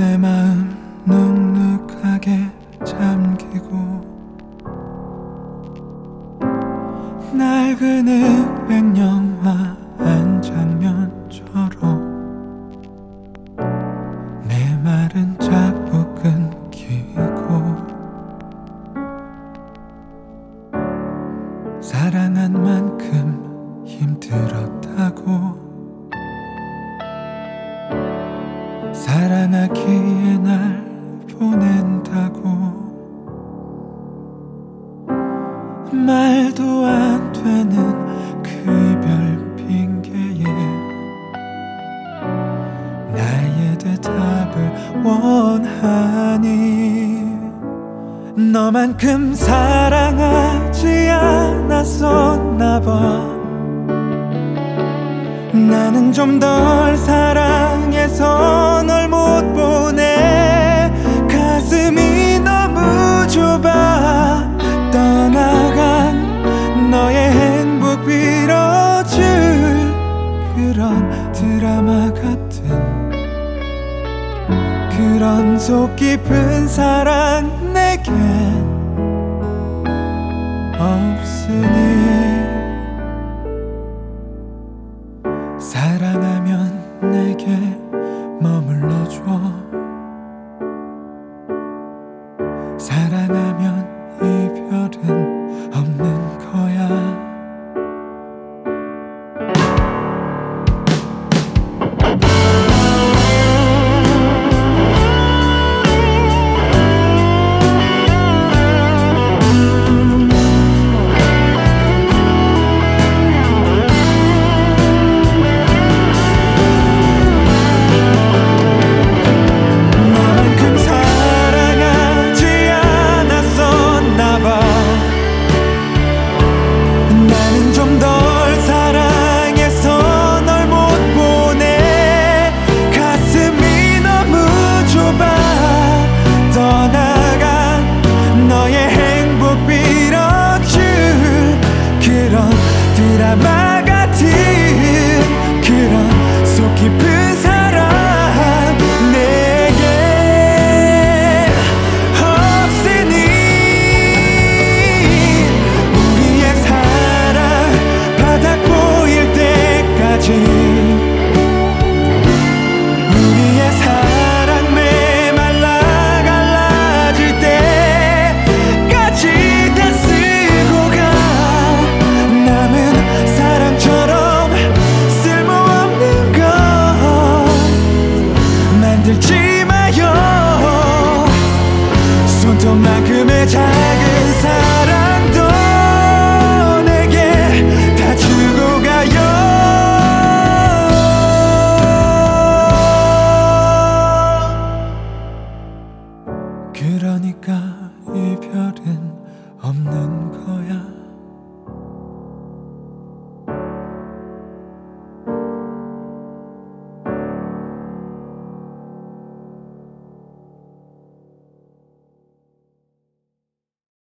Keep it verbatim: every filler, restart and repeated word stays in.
내 마음 눅눅하게 잠기고 낡은 흑백 영화 한 장면처럼 내 말은 자꾸 끊기고 사랑한 만큼 힘들었다고 사랑하기에 날 보낸다고 말도 안 되는 그 이별 핑계에 나의 대답을 원하니 너만큼 사랑하지 않았었나 봐 나는 좀 덜 사랑해서 널 못 보내 가슴이 너무 좁아 떠나간 너의 행복 빌어줄 그런 드라마 같은 그런 속 깊은 사랑 내겐 없으니 사랑하면 내게 머물러줘 사랑하면 이별은 없는 거야 드라마 같은 그런 속 깊은 사랑 내게 없으니 우리의 사랑 바닥 보일 때까지 우리의 사랑 메말라 갈라질 때까지 다 쓰고 가 남은 사랑처럼 쓸모없는 것 만들지 마요 손톱만큼의 작은 사랑도 내게 다 주고 가요 그러니까 이별은